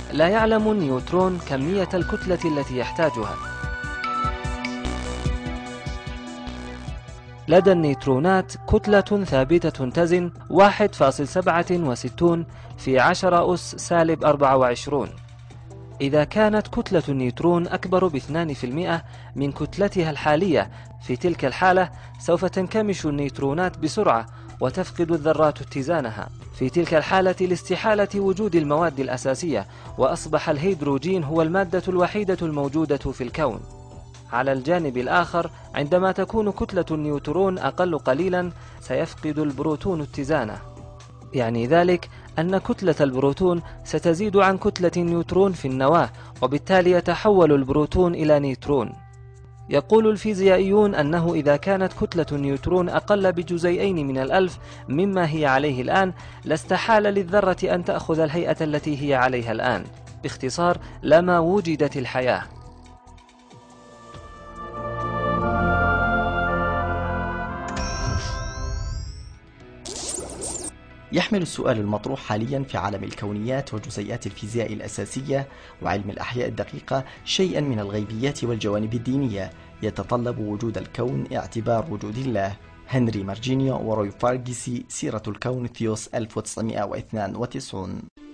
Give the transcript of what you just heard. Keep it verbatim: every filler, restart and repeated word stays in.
لا يعلم النيوترون كمية الكتلة التي يحتاجها. لدى النيوترونات كتلة ثابتة تزن واحد فاصلة سبعة وستين في عشرة أس سالب أربعة وعشرين. إذا كانت كتلة النيوترون أكبر باثنين في المئة من كتلتها الحالية، في تلك الحالة سوف تنكمش النيوترونات بسرعة وتفقد الذرات اتزانها. في تلك الحالة لاستحالة وجود المواد الأساسية، وأصبح الهيدروجين هو المادة الوحيدة الموجودة في الكون. على الجانب الآخر، عندما تكون كتلة النيوترون أقل قليلا سيفقد البروتون اتزانه، يعني ذلك أن كتلة البروتون ستزيد عن كتلة النيوترون في النواة، وبالتالي يتحول البروتون إلى نيوترون. يقول الفيزيائيون أنه إذا كانت كتلة النيوترون أقل بجزيئين من الألف مما هي عليه الآن، لاستحال للذرة أن تأخذ الهيئة التي هي عليها الآن. باختصار، لما وجدت الحياة. يحمل السؤال المطروح حاليا في عالم الكونيات وجزيئات الفيزياء الأساسية وعلم الأحياء الدقيقة شيئا من الغيبيات والجوانب الدينية، يتطلب وجود الكون اعتبار وجود الله. هنري مارجينيو وروي فارغيسي، سيرة الكون، ثيوس ألف وتسعمئة واثنين وتسعين.